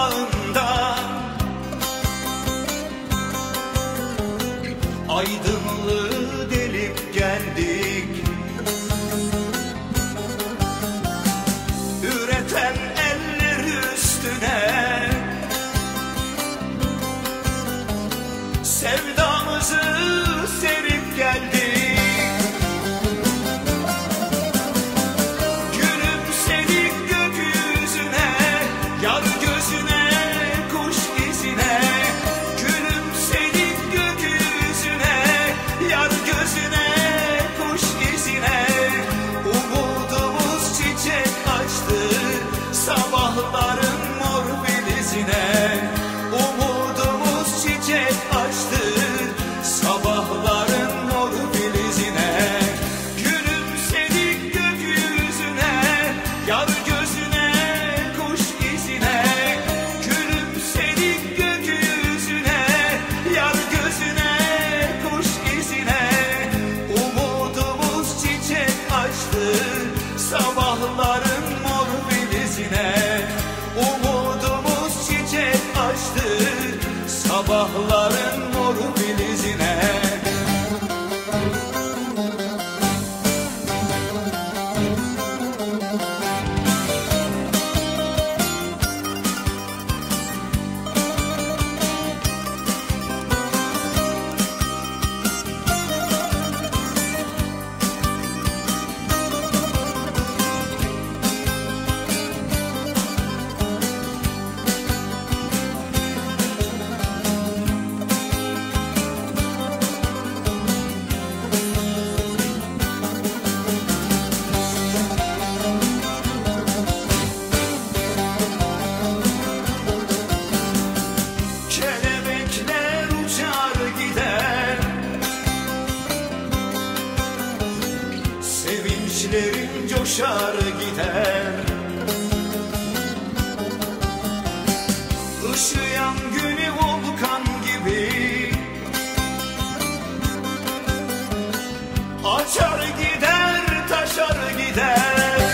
bağında aydınlığı delip geldik. Üreten eller üstüne sevdamızı serip geldik. Gülümsedik gökyüzüne, yar gözüne, kuş izine. Gülümsedik gökyüzüne, yar gözüne, kuş izine. Umudumuz çiçek açtı sabahların mor filizine. Umudumuz çiçek açtı sabahların mor filizine. Gülümsedik gökyüzüne, yar gözüne, kuş izine. Gülümsedik gökyüzüne, yar gözüne, kuş izine. Umudumuz çiçek açtı sabahların mor filizine. Umudumuz çiçek açtı sabahların mor filizine. Kelebekler uçar gider, sevinçlerim coşar gider. Işıyan günü volkan gibi açar gider, taşar gider.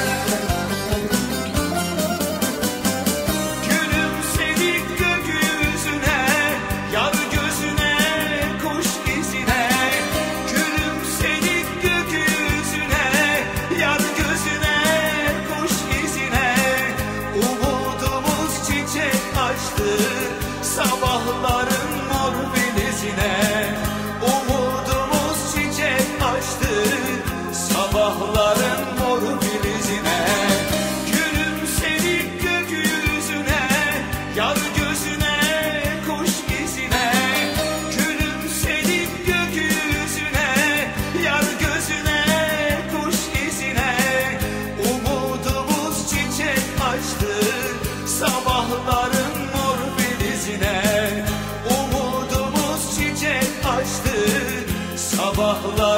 Gülümsedik gökyüzüne, yar gözüne, kuş izine. Gülümsedik gökyüzüne, yar gözüne, kuş izine. Umudumuz çiçek açtı sabahların mor filizine. Umudumuz çiçek açtı sabahların mor filizine. Gülümsedik gökyüzüne, yar gözüne, kuş izine. Gülümsedik gökyüzüne, yar gözüne, kuş izine. Umudumuz çiçek açtı sabahların mor filizine. Umudumuz çiçek açtı sabahlar